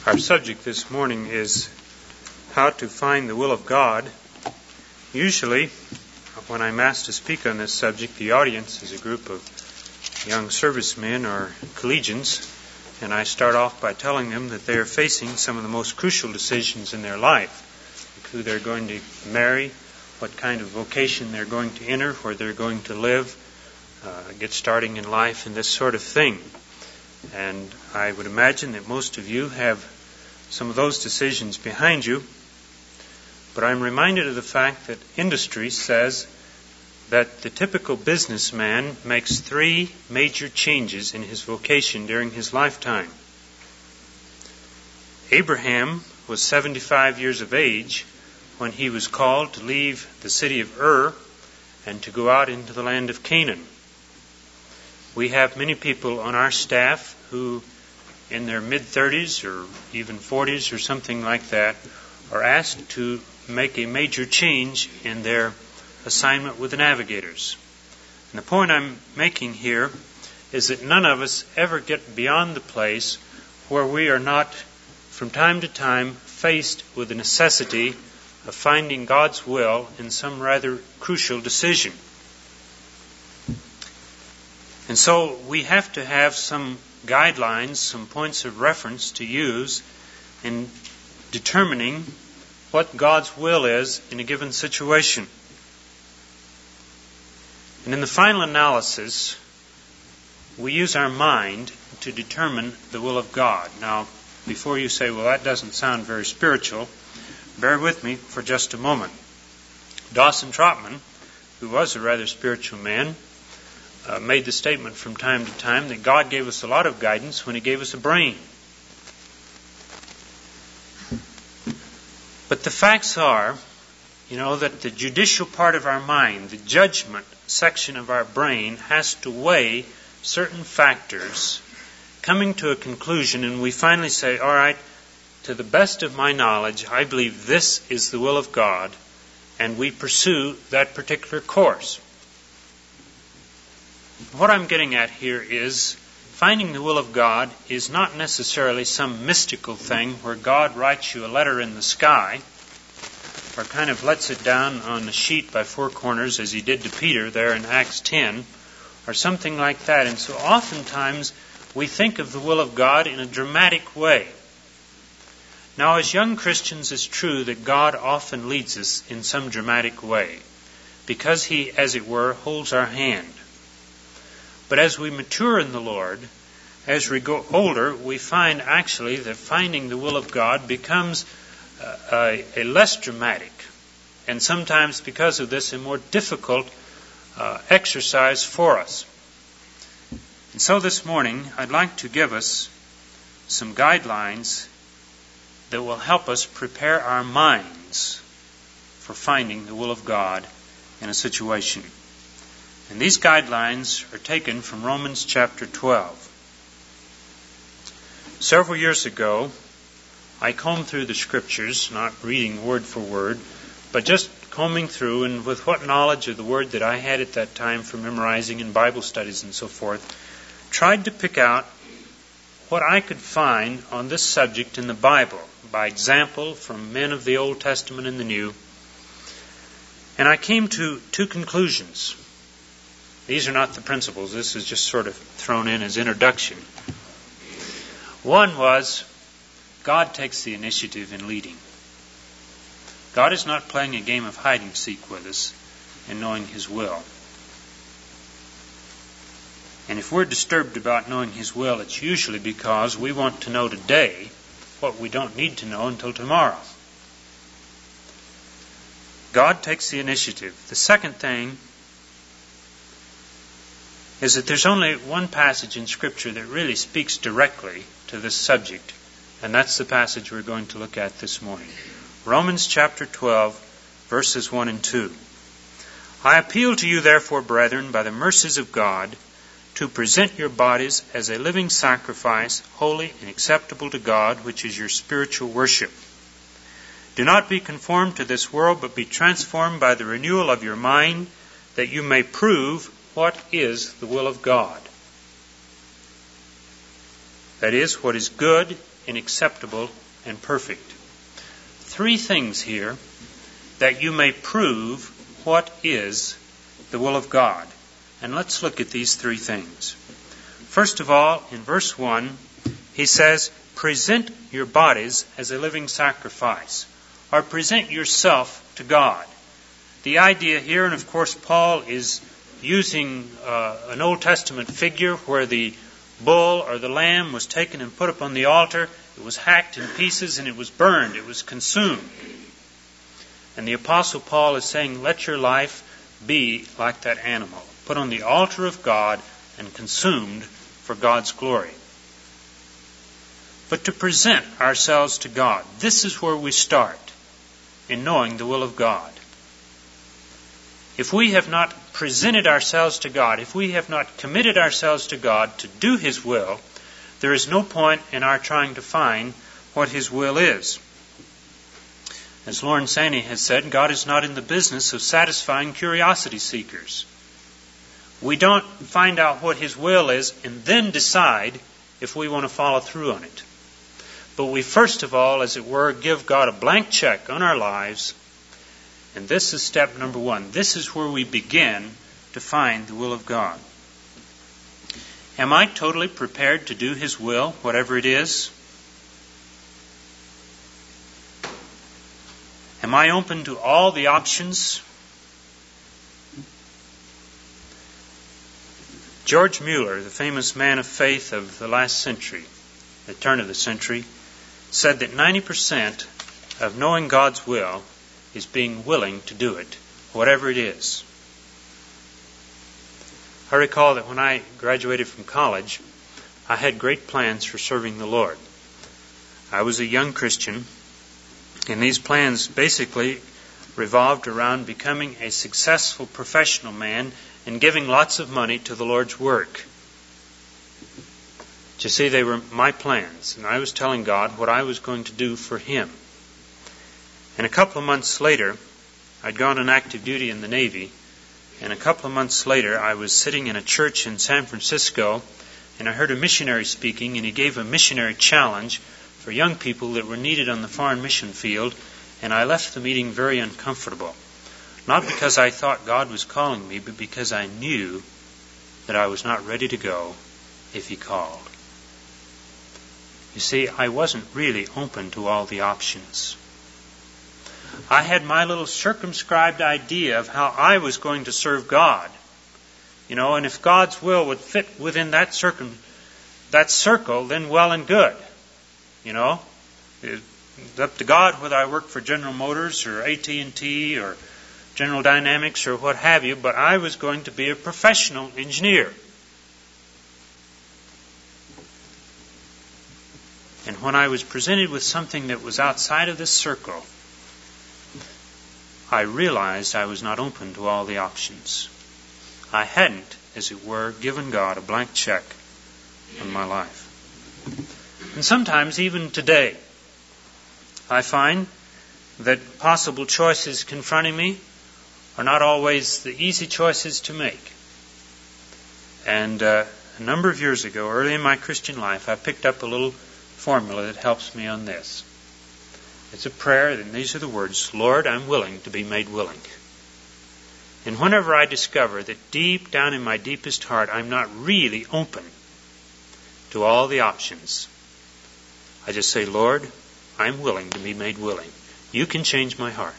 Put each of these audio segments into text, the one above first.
Our subject this morning is how to find the will of God. Usually, when I'm asked to speak on this subject, the audience is a group of young servicemen or collegians, and I start off by telling them that they are facing some of the most crucial decisions in their life, like who they're going to marry, what kind of vocation they're going to enter, where they're going to live, get starting in life, and this sort of thing. And I would imagine that most of you have some of those decisions behind you. But I'm reminded of the fact that industry says that the typical businessman makes 3 major changes in his vocation during his lifetime. Abraham was 75 years of age when he was called to leave the city of Ur and to go out into the land of Canaan. We have many people on our staff who, in their mid-30s or even 40s or something like that, are asked to make a major change in their assignment with the navigators. And the point I'm making here is that none of us ever get beyond the place where we are not, from time to time, faced with the necessity of finding God's will in some rather crucial decision. And so we have to have some guidelines, some points of reference to use in determining what God's will is in a given situation. And in the final analysis, we use our mind to determine the will of God. Now, before you say, well, that doesn't sound very spiritual, bear with me for just a moment. Dawson Trotman, who was a rather spiritual man, made the statement from time to time that God gave us a lot of guidance when He gave us a brain. But the facts are, that the judicial part of our mind, the judgment section of our brain, has to weigh certain factors, coming to a conclusion, and we finally say, all right, to the best of my knowledge, I believe this is the will of God, and we pursue that particular course. What I'm getting at here is finding the will of God is not necessarily some mystical thing where God writes you a letter in the sky or kind of lets it down on a sheet by 4 corners as He did to Peter there in Acts 10 or something like that. And so oftentimes we think of the will of God in a dramatic way. Now, as young Christians, it's true that God often leads us in some dramatic way because He, as it were, holds our hand. But as we mature in the Lord, as we go older, we find actually that finding the will of God becomes a less dramatic, and sometimes because of this, a more difficult exercise for us. And so this morning, I'd like to give us some guidelines that will help us prepare our minds for finding the will of God in a situation. And these guidelines are taken from Romans chapter 12. Several years ago, I combed through the Scriptures, not reading word for word, but just combing through, and with what knowledge of the Word that I had at that time for memorizing in Bible studies and so forth, tried to pick out what I could find on this subject in the Bible, by example from men of the Old Testament and the New. And I came to 2 conclusions. These are not the principles. This is just sort of thrown in as introduction. One was, God takes the initiative in leading. God is not playing a game of hide-and-seek with us in knowing His will. And if we're disturbed about knowing His will, it's usually because we want to know today what we don't need to know until tomorrow. God takes the initiative. The second thing is that there's only one passage in Scripture that really speaks directly to this subject, and that's the passage we're going to look at this morning. Romans chapter 12, verses 1 and 2. I appeal to you, therefore, brethren, by the mercies of God, to present your bodies as a living sacrifice, holy and acceptable to God, which is your spiritual worship. Do not be conformed to this world, but be transformed by the renewal of your mind, that you may prove what is the will of God. That is, what is good and acceptable and perfect. 3 things here that you may prove what is the will of God. And let's look at these 3 things. First of all, in verse 1, he says, present your bodies as a living sacrifice, or present yourself to God. The idea here, and of course Paul is using an Old Testament figure where the bull or the lamb was taken and put upon the altar. It was hacked in pieces and it was burned. It was consumed. And the Apostle Paul is saying, let your life be like that animal, put on the altar of God and consumed for God's glory. But to present ourselves to God, this is where we start in knowing the will of God. If we have not presented ourselves to God, if we have not committed ourselves to God to do His will, there is no point in our trying to find what His will is. As Lorne Saney has said, God is not in the business of satisfying curiosity seekers. We don't find out what His will is and then decide if we want to follow through on it. But we first of all, as it were, give God a blank check on our lives. And this is step number 1. This is where we begin to find the will of God. Am I totally prepared to do His will, whatever it is? Am I open to all the options? George Mueller, the famous man of faith of the last century, the turn of the century, said that 90% of knowing God's will is being willing to do it, whatever it is. I recall that when I graduated from college, I had great plans for serving the Lord. I was a young Christian, and these plans basically revolved around becoming a successful professional man and giving lots of money to the Lord's work. You see, they were my plans, and I was telling God what I was going to do for Him. And a couple of months later, I'd gone on active duty in the Navy, and a couple of months later, I was sitting in a church in San Francisco, and I heard a missionary speaking, and he gave a missionary challenge for young people that were needed on the foreign mission field, and I left the meeting very uncomfortable. Not because I thought God was calling me, but because I knew that I was not ready to go if He called. You see, I wasn't really open to all the options. I had my little circumscribed idea of how I was going to serve God. And if God's will would fit within that circle, then well and good. It's up to God whether I work for General Motors or AT&T or General Dynamics or what have you, but I was going to be a professional engineer. And when I was presented with something that was outside of this circle, I realized I was not open to all the options. I hadn't, as it were, given God a blank check on my life. And sometimes, even today, I find that possible choices confronting me are not always the easy choices to make. And a number of years ago, early in my Christian life, I picked up a little formula that helps me on this. It's a prayer, and these are the words, Lord, I'm willing to be made willing. And whenever I discover that deep down in my deepest heart, I'm not really open to all the options, I just say, Lord, I'm willing to be made willing. You can change my heart.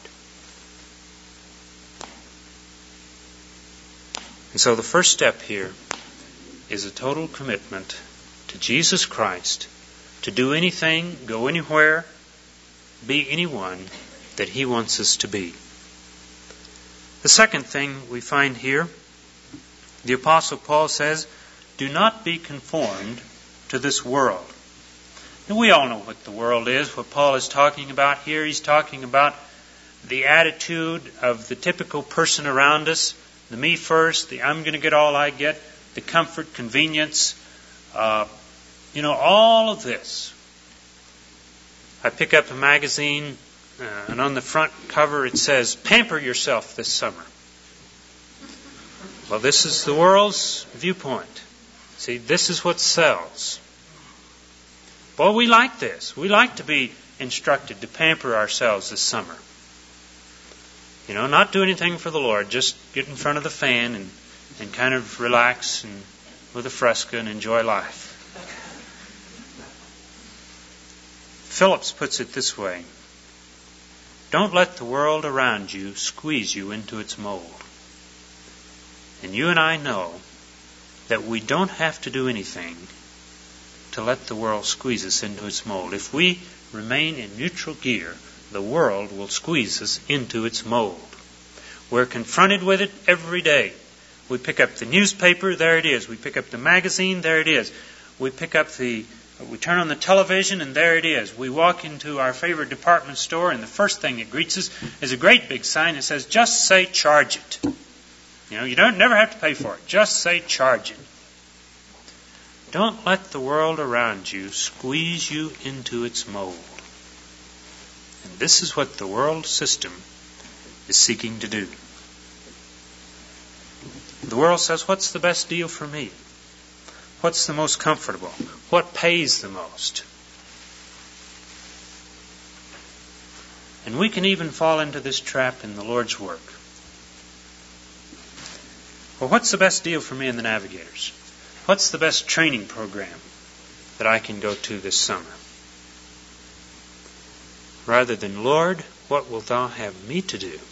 And so the first step here is a total commitment to Jesus Christ, to do anything, go anywhere, be anyone that He wants us to be. The second thing we find here, the Apostle Paul says, do not be conformed to this world. And we all know what the world is, what Paul is talking about here. He's talking about the attitude of the typical person around us, the me first, the I'm going to get all I get, the comfort, convenience, all of this. I pick up a magazine, and on the front cover it says, pamper yourself this summer. Well, this is the world's viewpoint. See, this is what sells. Boy, we like this. We like to be instructed to pamper ourselves this summer. You know, not do anything for the Lord. Just get in front of the fan and kind of relax and with a fresca and enjoy life. Phillips puts it this way: don't let the world around you squeeze you into its mold. And you and I know that we don't have to do anything to let the world squeeze us into its mold. If we remain in neutral gear, the world will squeeze us into its mold. We're confronted with it every day. We pick up the newspaper, there it is. We pick up the magazine, there it is. We turn on the television, and there it is. We walk into our favorite department store, and the first thing that greets us is a great big sign that says, just say charge it. You know, you never have to pay for it. Just say charge it. Don't let the world around you squeeze you into its mold. And this is what the world system is seeking to do. The world says, what's the best deal for me? What's the most comfortable? What pays the most? And we can even fall into this trap in the Lord's work. Well, what's the best deal for me in the Navigators? What's the best training program that I can go to this summer? Rather than, Lord, what wilt thou have me to do?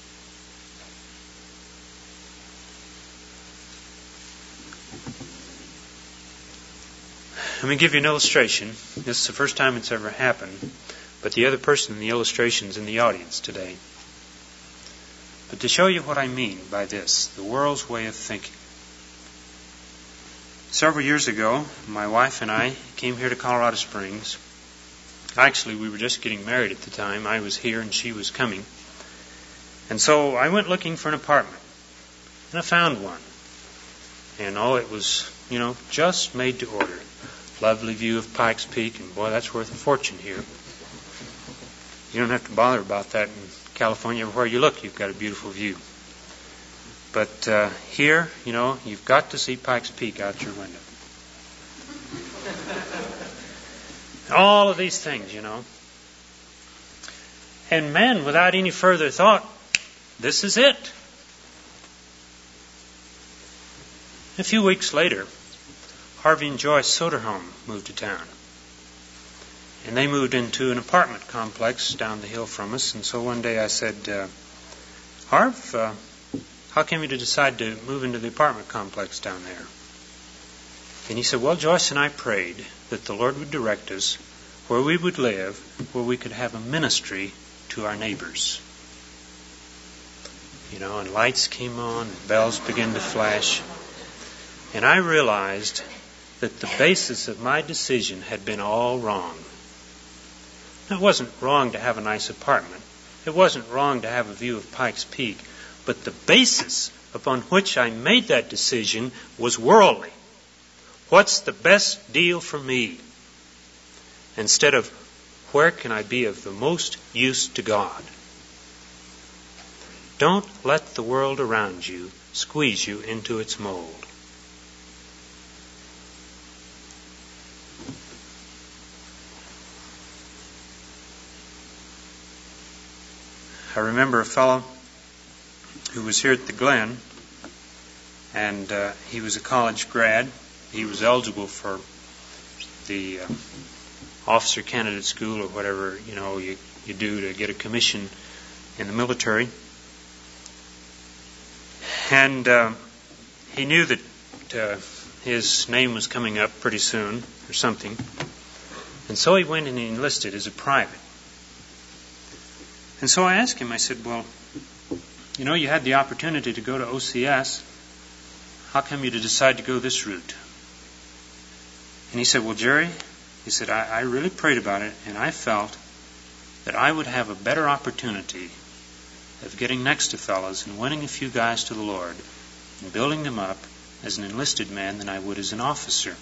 Let me give you an illustration. This is the first time it's ever happened, but the other person in the illustration is in the audience today. But to show you what I mean by this, the world's way of thinking. Several years ago, my wife and I came here to Colorado Springs. Actually, we were just getting married at the time. I was here and she was coming. And so I went looking for an apartment. And I found one. And it was, just made to order. Lovely view of Pikes Peak, and boy, that's worth a fortune here. You don't have to bother about that in California. Everywhere you look, you've got a beautiful view. But here, you've got to see Pikes Peak out your window. All of these things, And man, without any further thought, this is it. A few weeks later, Harvey and Joyce Soderholm moved to town. And they moved into an apartment complex down the hill from us. And so one day I said, Harv, how came you to decide to move into the apartment complex down there? And he said, well, Joyce and I prayed that the Lord would direct us where we would live, where we could have a ministry to our neighbors. And lights came on, and bells began to flash. And I realized that the basis of my decision had been all wrong. It wasn't wrong to have a nice apartment. It wasn't wrong to have a view of Pikes Peak. But the basis upon which I made that decision was worldly. What's the best deal for me? Instead of, where can I be of the most use to God? Don't let the world around you squeeze you into its mold. I remember a fellow who was here at the Glen, and he was a college grad. He was eligible for the officer candidate school or whatever you do to get a commission in the military. And he knew that his name was coming up pretty soon or something. And so he went and he enlisted as a private. And so I asked him, I said, well, you had the opportunity to go to OCS. How come you decide to go this route? And he said, well, Jerry, he said, I really prayed about it, and I felt that I would have a better opportunity of getting next to fellows and winning a few guys to the Lord and building them up as an enlisted man than I would as an officer.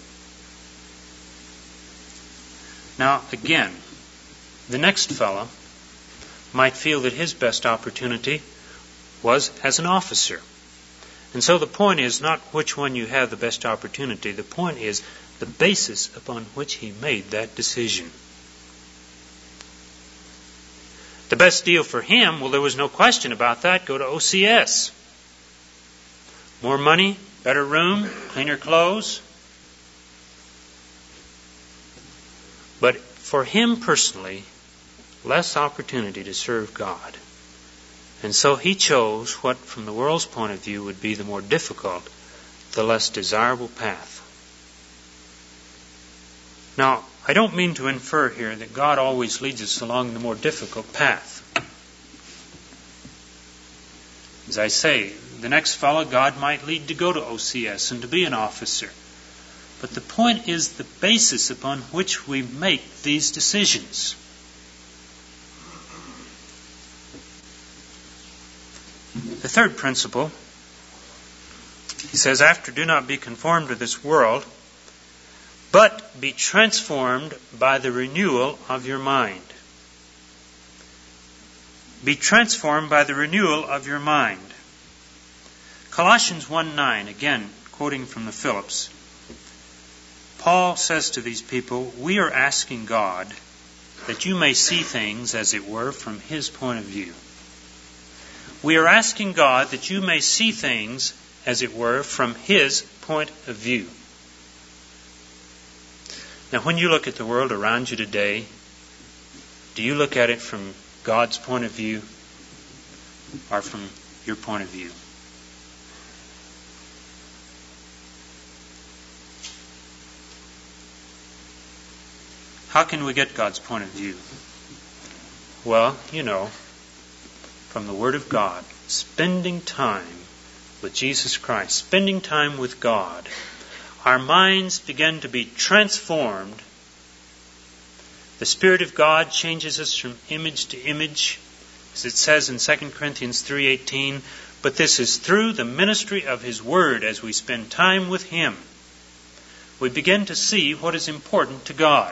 Now, again, the next fellow might feel that his best opportunity was as an officer. And so the point is not which one you have the best opportunity. The point is the the basis upon which he made that decision. The best deal for him, well, there was no question about that. Go to OCS. More money, better room, cleaner clothes. But for him personally, less opportunity to serve God. And so he chose what, from the world's point of view, would be the more difficult, the less desirable path. Now, I don't mean to infer here that God always leads us along the more difficult path. As I say, the next fellow God might lead to go to OCS and to be an officer. But the point is the basis upon which we make these decisions. The third principle, he says, after, do not be conformed to this world, but be transformed by the renewal of your mind. Be transformed by the renewal of your mind. Colossians 1:9, again, quoting from the Phillips, Paul says to these people, we are asking God that you may see things, as it were, from His point of view. We are asking God that you may see things, as it were, from His point of view. Now, when you look at the world around you today, do you look at it from God's point of view or from your point of view? How can we get God's point of view? Well, from the Word of God, spending time with Jesus Christ, spending time with God, our minds begin to be transformed. The Spirit of God changes us from image to image, as it says in 2 Corinthians 3:18, but this is through the ministry of His Word. As we spend time with Him, we begin to see what is important to God.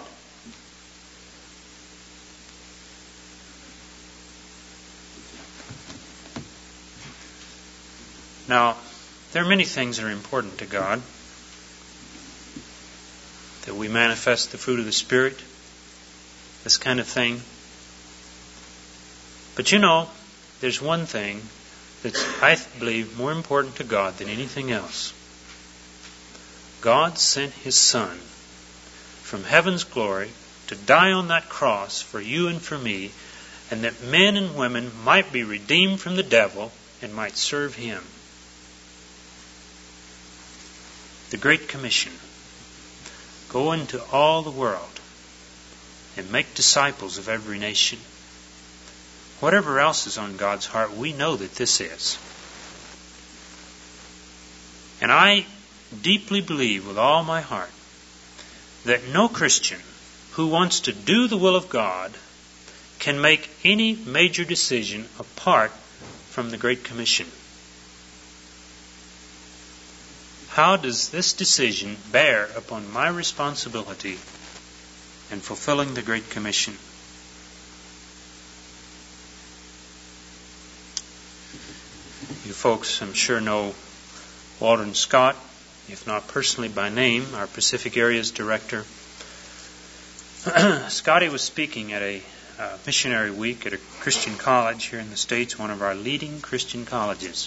Now, there are many things that are important to God. That we manifest the fruit of the Spirit, this kind of thing. But there's one thing that's, I believe, more important to God than anything else. God sent His Son from heaven's glory to die on that cross for you and for me, and that men and women might be redeemed from the devil and might serve Him. The Great Commission. Go into all the world and make disciples of every nation. Whatever else is on God's heart, we know that this is. And I deeply believe with all my heart that no Christian who wants to do the will of God can make any major decision apart from the Great Commission. How does this decision bear upon my responsibility in fulfilling the Great Commission? You folks, I'm sure, know Walden Scott, if not personally by name, our Pacific Areas Director. Scotty was speaking at a missionary week at a Christian college here in the States, one of our leading Christian colleges.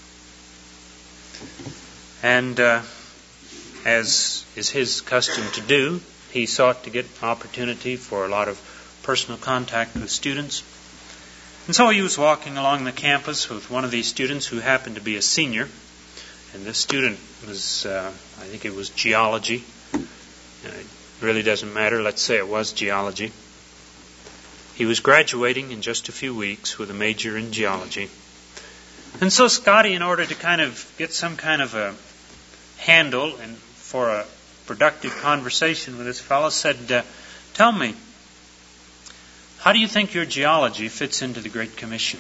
And as is his custom to do, he sought to get opportunity for a lot of personal contact with students. And so he was walking along the campus with one of these students who happened to be a senior. And this student was, I think it was geology. It really doesn't matter. Let's say it was geology. He was graduating in just a few weeks with a major in geology. And so Scotty, in order to kind of get some kind of a handle and for a productive conversation with this fellow, said, tell me, how do you think your geology fits into the Great Commission?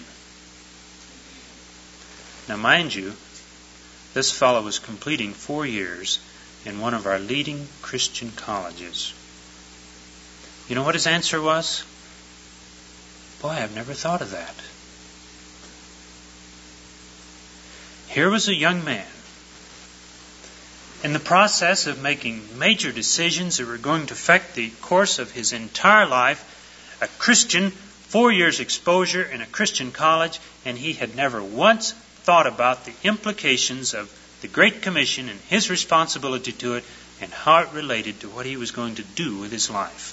Now, mind you, this fellow was completing 4 years in one of our leading Christian colleges. You know what his answer was? Boy, I've never thought of that. Here was a young man, in the process of making major decisions that were going to affect the course of his entire life, a Christian, 4 years exposure in a Christian college, and he had never once thought about the implications of the Great Commission and his responsibility to it and how it related to what he was going to do with his life.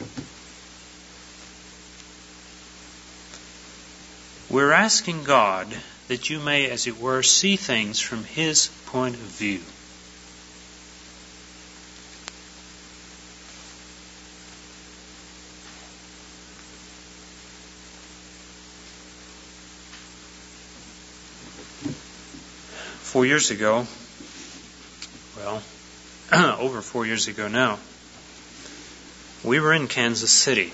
We're asking God that you may, as it were, see things from His point of view. Four years ago, over 4 years ago now, we were in Kansas City.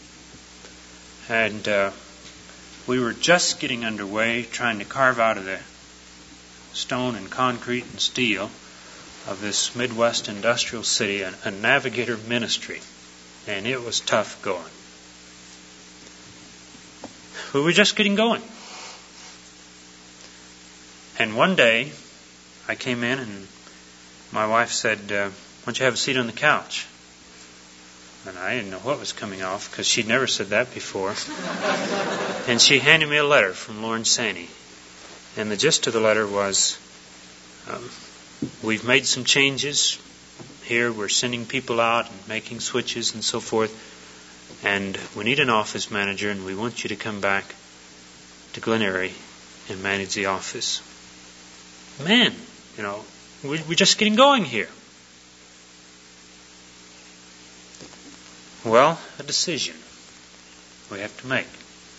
And we were just getting underway, trying to carve out of the stone and concrete and steel of this Midwest industrial city a Navigator ministry. And it was tough going. We were just getting going. And one day, I came in and my wife said, why don't you have a seat on the couch? And I didn't know what was coming off because she'd never said that before. And she handed me a letter from Lauren Saney. And the gist of the letter was, we've made some changes here. We're sending people out and making switches and so forth. And we need an office manager, and we want you to come back to Glen Eyrie and manage the office. Man, we're just getting going here. Well, a decision we have to make.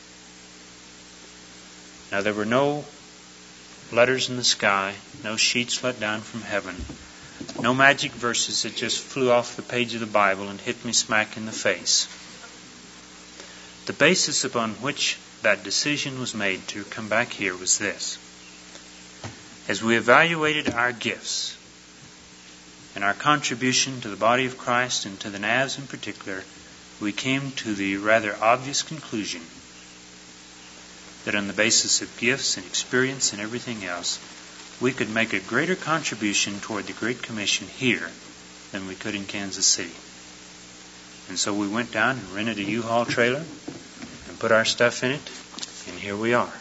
Now, there were no letters in the sky, no sheets let down from heaven, no magic verses that just flew off the page of the Bible and hit me smack in the face. The basis upon which that decision was made to come back here was this. As we evaluated our gifts and our contribution to the body of Christ and to the Navs in particular, we came to the rather obvious conclusion that on the basis of gifts and experience and everything else, we could make a greater contribution toward the Great Commission here than we could in Kansas City. And so we went down and rented a U-Haul trailer and put our stuff in it, and here we are.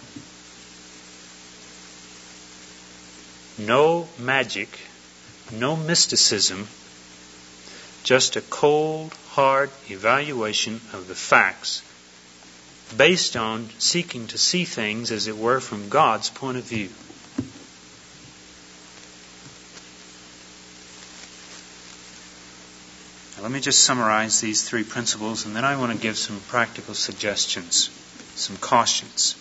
No magic, no mysticism, just a cold, hard evaluation of the facts based on seeking to see things, as it were, from God's point of view. Now, let me just summarize these three principles, and then I want to give some practical suggestions, some cautions.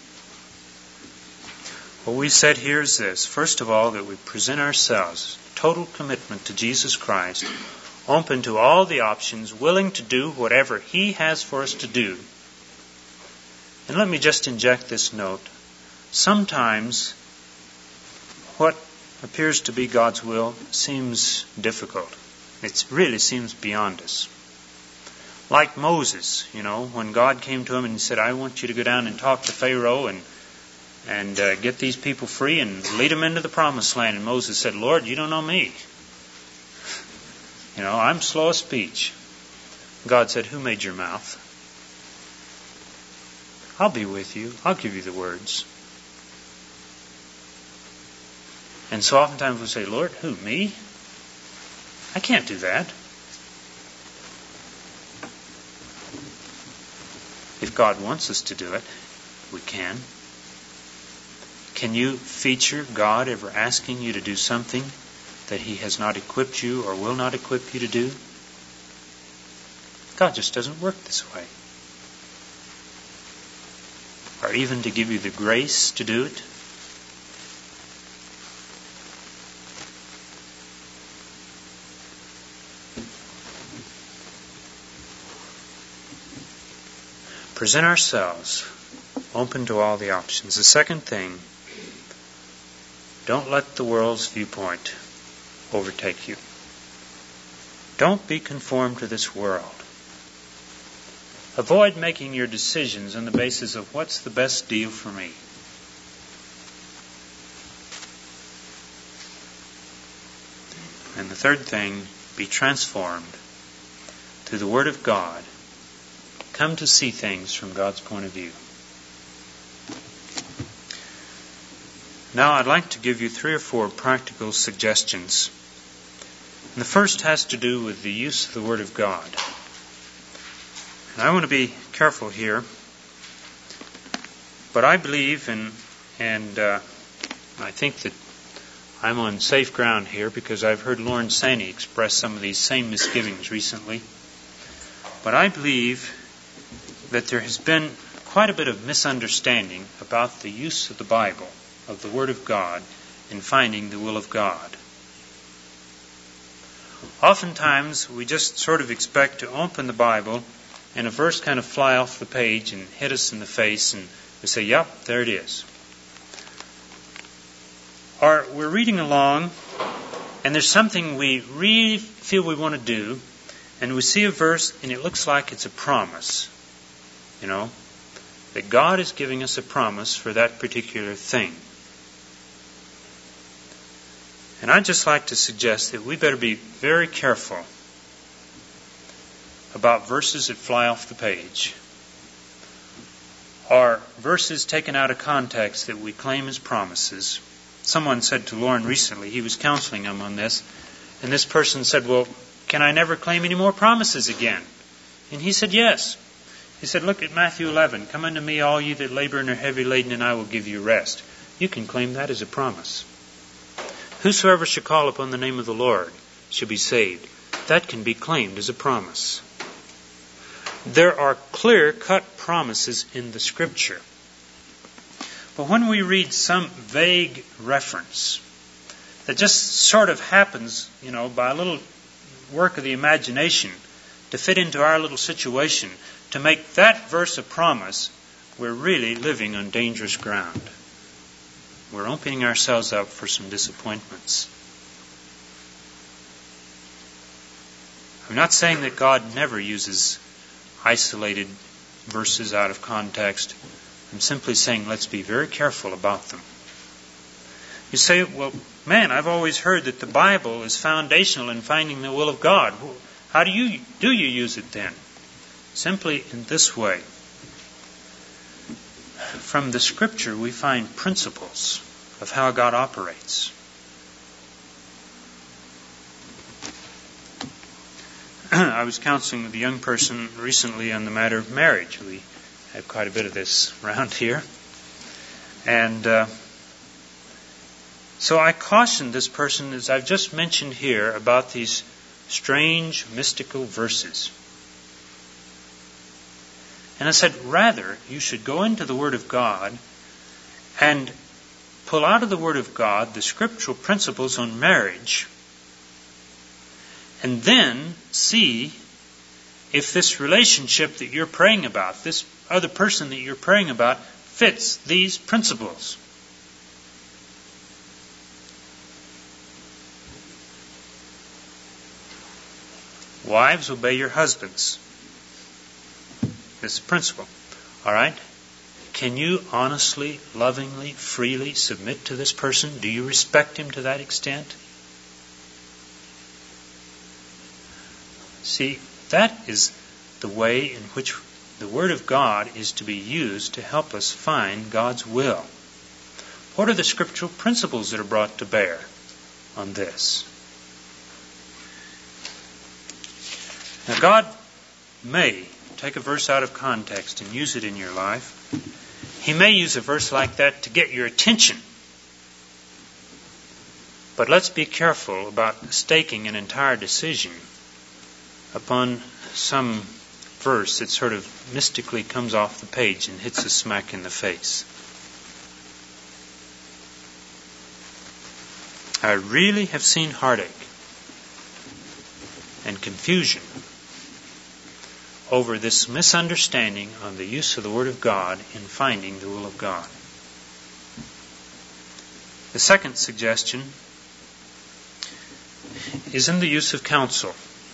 What we said here is this. First of all, that we present ourselves, total commitment to Jesus Christ, open to all the options, willing to do whatever He has for us to do. And let me just inject this note. Sometimes what appears to be God's will seems difficult. It really seems beyond us. Like Moses, when God came to him and said, I want you to go down and talk to Pharaoh and get these people free and lead them into the promised land. And Moses said, Lord, you don't know me. I'm slow of speech. God said, who made your mouth? I'll be with you. I'll give you the words. And so oftentimes we say, Lord, who, me? I can't do that. If God wants us to do it, we can. Can you feature God ever asking you to do something that He has not equipped you or will not equip you to do? God just doesn't work this way. Or even to give you the grace to do it. Present ourselves open to all the options. The second thing, don't let the world's viewpoint overtake you. Don't be conformed to this world. Avoid making your decisions on the basis of what's the best deal for me. And third thing, be transformed through the Word of God. Come to see things from God's point of view. Now I'd like to give you 3 or 4 practical suggestions. And the first has to do with the use of the Word of God. And I want to be careful here, but I believe and I think that I'm on safe ground here because I've heard Lawrence Saney express some of these same misgivings recently. But I believe that there has been quite a bit of misunderstanding about the use of the Bible, of the Word of God, in finding the will of God. Oftentimes, we just sort of expect to open the Bible and a verse kind of fly off the page and hit us in the face and we say, yep, there it is. Or we're reading along and there's something we really feel we want to do and we see a verse and it looks like it's a promise. You know, that God is giving us a promise for that particular thing. And I'd just like to suggest that we better be very careful about verses that fly off the page or verses taken out of context that we claim as promises. Someone said to Lauren recently, he was counseling him on this, and this person said, well, can I never claim any more promises again? And he said, yes. He said, look at Matthew 11. Come unto me, all ye that labor and are heavy laden, and I will give you rest. You can claim that as a promise. Whosoever shall call upon the name of the Lord shall be saved. That can be claimed as a promise. There are clear-cut promises in the Scripture. But when we read some vague reference that just sort of happens, by a little work of the imagination to fit into our little situation, to make that verse a promise, we're really living on dangerous ground. We're opening ourselves up for some disappointments. I'm not saying that God never uses isolated verses out of context. I'm simply saying let's be very careful about them. You say, well, man, I've always heard that the Bible is foundational in finding the will of God. How do you use it then? Simply in this way. From the Scripture we find principles of how God operates. I was counseling with a young person recently on the matter of marriage. We have quite a bit of this around here. And so I cautioned this person, as I've just mentioned here, about these strange mystical verses. And I said, rather, you should go into the Word of God and pull out of the Word of God the scriptural principles on marriage, and then see if this relationship that you're praying about, this other person that you're praying about, fits these principles. Wives, obey your husbands. This is a principle. All right? Can you honestly, lovingly, freely submit to this person? Do you respect him to that extent? See, that is the way in which the Word of God is to be used to help us find God's will. What are the scriptural principles that are brought to bear on this? Now, God may take a verse out of context and use it in your life. He may use a verse like that to get your attention. But let's be careful about staking an entire decision upon some verse that sort of mystically comes off the page and hits us smack in the face. I really have seen heartache and confusion over this misunderstanding on the use of the Word of God in finding the will of God. The second suggestion is in the use of counsel.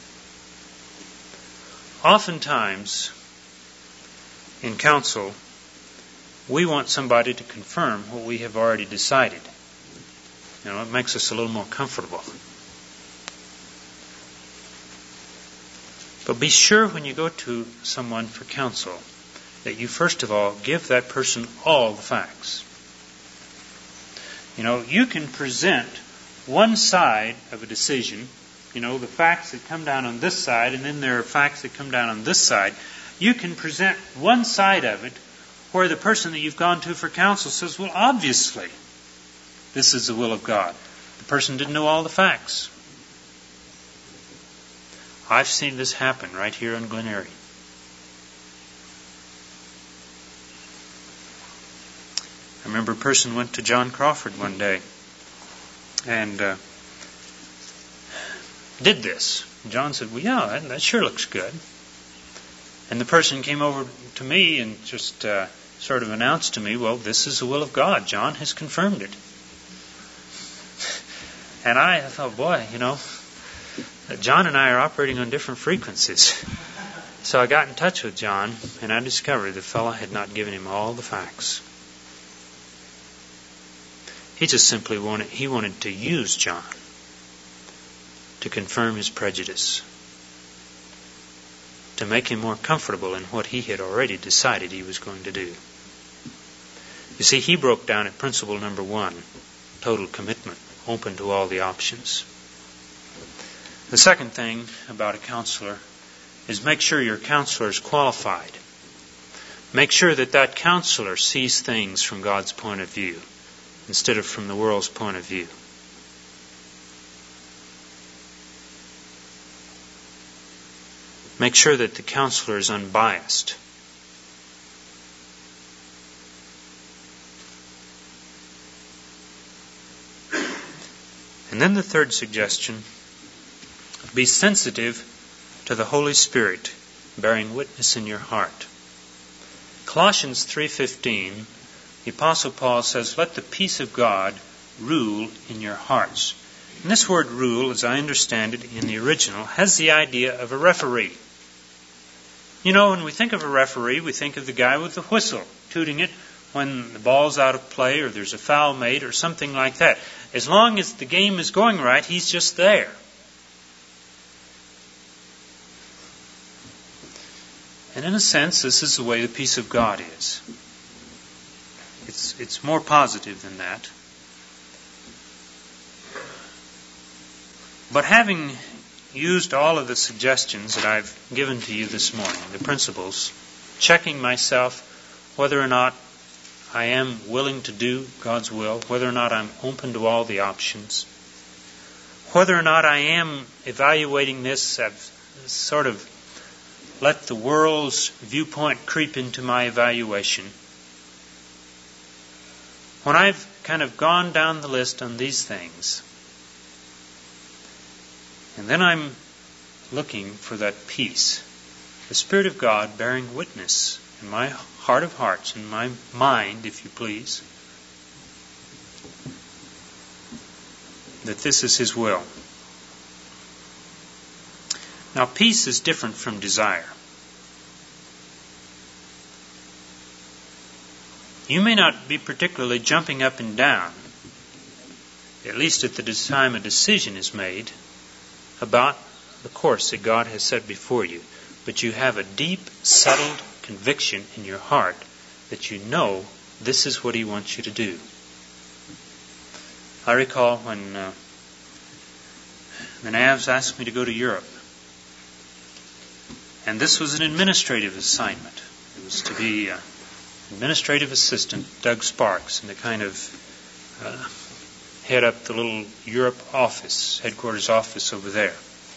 Oftentimes, in counsel, we want somebody to confirm what we have already decided. It makes us a little more comfortable. But be sure when you go to someone for counsel that you first of all give that person all the facts. You can present one side of a decision, the facts that come down on this side, and then there are facts that come down on this side. You can present one side of it where the person that you've gone to for counsel says, well, obviously, this is the will of God. The person didn't know all the facts. I've seen this happen right here in Glen Eyrie. I remember a person went to John Crawford one day and did this. And John said, well, yeah, that sure looks good. And the person came over to me and just sort of announced to me, well, this is the will of God. John has confirmed it. And I thought, boy, John and I are operating on different frequencies. So I got in touch with John, and I discovered the fellow had not given him all the facts. He just simply wanted to use John to confirm his prejudice, to make him more comfortable in what he had already decided he was going to do. You see, he broke down at principle number 1, total commitment, open to all the options. The second thing about a counselor is make sure your counselor is qualified. Make sure that counselor sees things from God's point of view instead of from the world's point of view. Make sure that the counselor is unbiased. And then the third suggestion, be sensitive to the Holy Spirit bearing witness in your heart. Colossians 3:15, the Apostle Paul says, let the peace of God rule in your hearts. And this word rule, as I understand it in the original, has the idea of a referee. When we think of a referee, we think of the guy with the whistle, tooting it when the ball's out of play or there's a foul made or something like that. As long as the game is going right, he's just there. And in a sense, this is the way the peace of God is. It's more positive than that. But having used all of the suggestions that I've given to you this morning, the principles, checking myself whether or not I am willing to do God's will, whether or not I'm open to all the options, whether or not I am evaluating this, I've sort of let the world's viewpoint creep into my evaluation. When I've kind of gone down the list on these things, and then I'm looking for that peace, the Spirit of God bearing witness in my heart of hearts, in my mind, if you please, that this is His will. Now, peace is different from desire. You may not be particularly jumping up and down, at least at the time a decision is made, about the course that God has set before you. But you have a deep, settled conviction in your heart that you know this is what He wants you to do. I recall when the Navs asked me to go to Europe. And this was an administrative assignment. It was to be administrative assistant, Doug Sparks, and to kind of head up the little Europe office, headquarters office over there.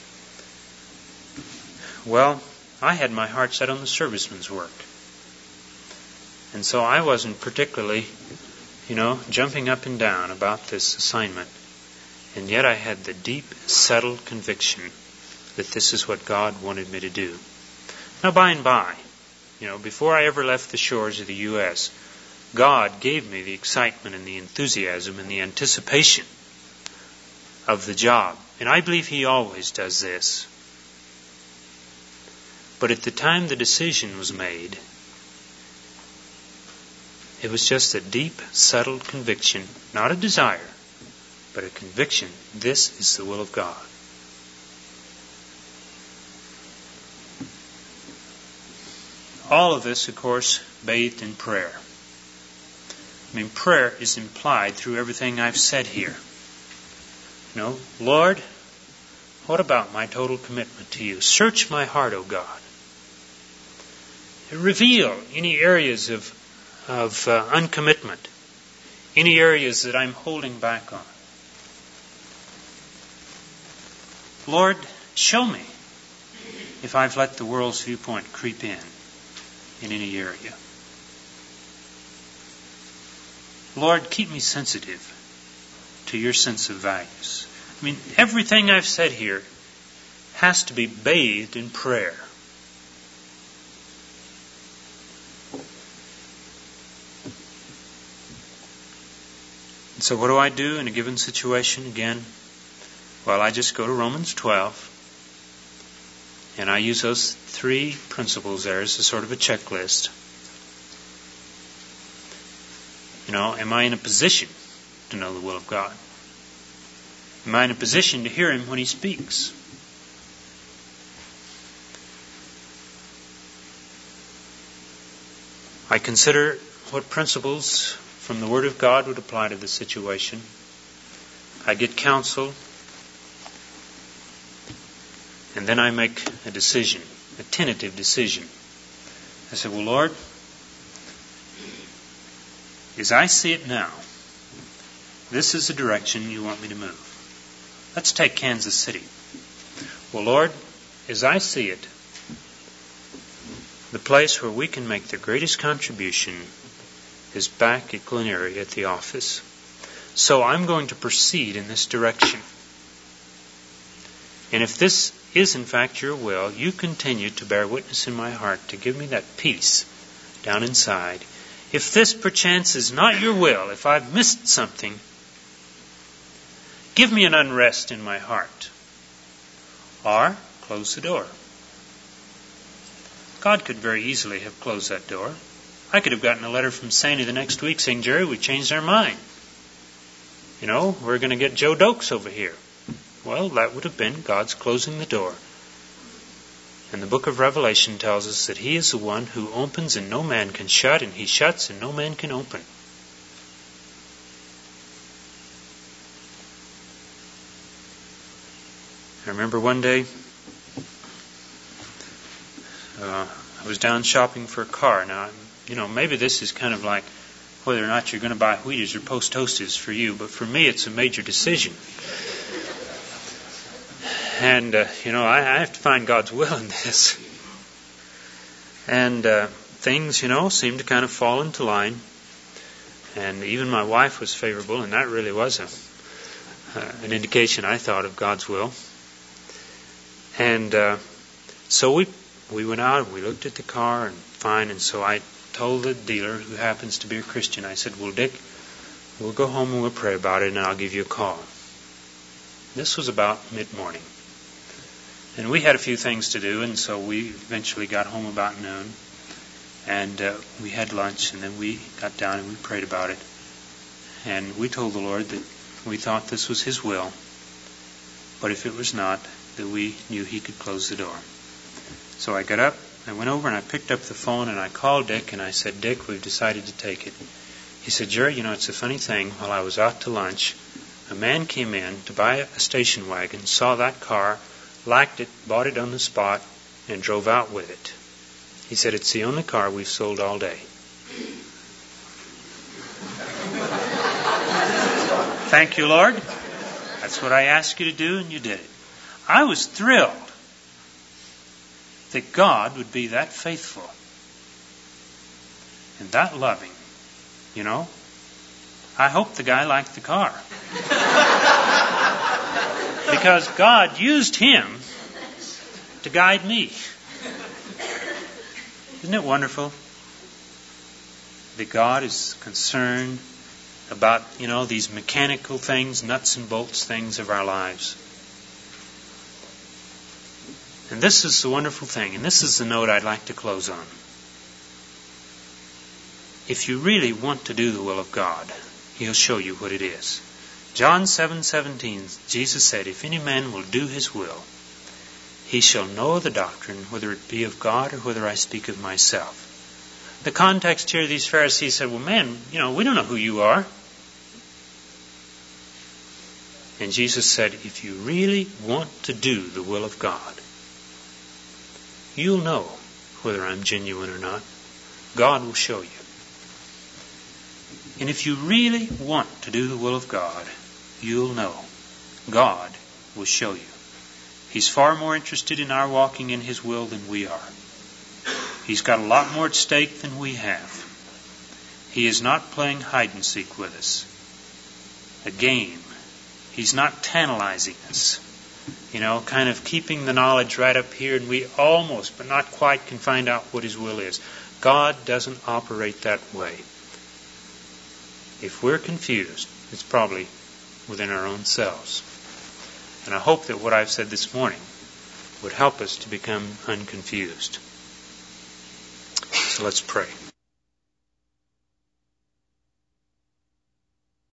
Well, I had my heart set on the serviceman's work. And so I wasn't particularly, jumping up and down about this assignment. And yet I had the deep, settled conviction that this is what God wanted me to do. Now, by and by, before I ever left the shores of the U.S., God gave me the excitement and the enthusiasm and the anticipation of the job. And I believe He always does this. But at the time the decision was made, it was just a deep, settled conviction, not a desire, but a conviction, this is the will of God. all of this, of course, bathed in prayer. I mean, prayer is implied through everything I've said here. You know, Lord, what about my total commitment to you? Search my heart, O God. Reveal any areas of uncommitment, any areas that I'm holding back on. Lord, show me if I've let the world's viewpoint creep in any area. Lord, keep me sensitive to your sense of values. I mean, everything I've said here has to be bathed in prayer. And so what do I do in a given situation again? Well, I just go to Romans 12, and I use those 3 principles there as a sort of a checklist. You know, am I in a position to know the will of God? Am I in a position to hear Him when He speaks? I consider what principles from the Word of God would apply to the situation. I get counsel. And then I make a decision, a tentative decision. I say, well, Lord, as I see it now, this is the direction you want me to move. Let's take Kansas City. Well, Lord, as I see it, the place where we can make the greatest contribution is back at Glen Eyrie at the office. So I'm going to proceed in this direction. And if this is in fact your will, you continue to bear witness in my heart to give me that peace down inside. If this perchance is not your will, if I've missed something, give me an unrest in my heart. Or close the door. God could very easily have closed that door. I could have gotten a letter from Sandy the next week saying, Jerry, we changed our mind. You know, we're going to get Joe Dokes over here. Well, that would have been God's closing the door. And the book of Revelation tells us that He is the one who opens and no man can shut, and He shuts and no man can open. I remember one day I was down shopping for a car. Now, you know, maybe this is kind of like whether or not you're going to buy Wheaties or Post Toasties for you, but for me it's a major decision. And, you know, I have to find God's will in this. And things, you know, seemed to kind of fall into line. And even my wife was favorable, and that really was an indication, I thought, of God's will. And so we went out and we looked at the car, and fine. And so I told the dealer, who happens to be a Christian, I said, well, Dick, we'll go home and we'll pray about it, and I'll give you a call. This was about mid-morning. And we had a few things to do, and so we eventually got home about noon. And we had lunch, and then we got down and we prayed about it. And we told the Lord that we thought this was His will, but if it was not, that we knew He could close the door. So I got up, I went over and I picked up the phone and I called Dick and I said, Dick, we've decided to take it. He said, Jerry, you know, it's a funny thing. While I was out to lunch, a man came in to buy a station wagon, saw that car, liked it, bought it on the spot, and drove out with it. He said, it's the only car we've sold all day. Thank you, Lord. That's what I asked you to do, and you did it. I was thrilled that God would be that faithful and that loving. You know, I hope the guy liked the car. Because God used him to guide me. Isn't it wonderful that God is concerned about, you know, these mechanical things, nuts and bolts things of our lives? And this is the wonderful thing, and this is the note I'd like to close on. If you really want to do the will of God, He'll show you what it is. John 7:17, Jesus said, if any man will do His will, he shall know the doctrine, whether it be of God or whether I speak of myself. The context here, these Pharisees said, well, man, we don't know who you are. And Jesus said, if you really want to do the will of God, you'll know whether I'm genuine or not. God will show you. And if you really want to do the will of God, you'll know. God will show you. He's far more interested in our walking in His will than we are. He's got a lot more at stake than we have. He is not playing hide and seek with us. A game. He's not tantalizing us. Kind of keeping the knowledge right up here, and we almost, but not quite, can find out what His will is. God doesn't operate that way. If we're confused, it's probably within our own selves. And I hope that what I've said this morning would help us to become unconfused. So let's pray.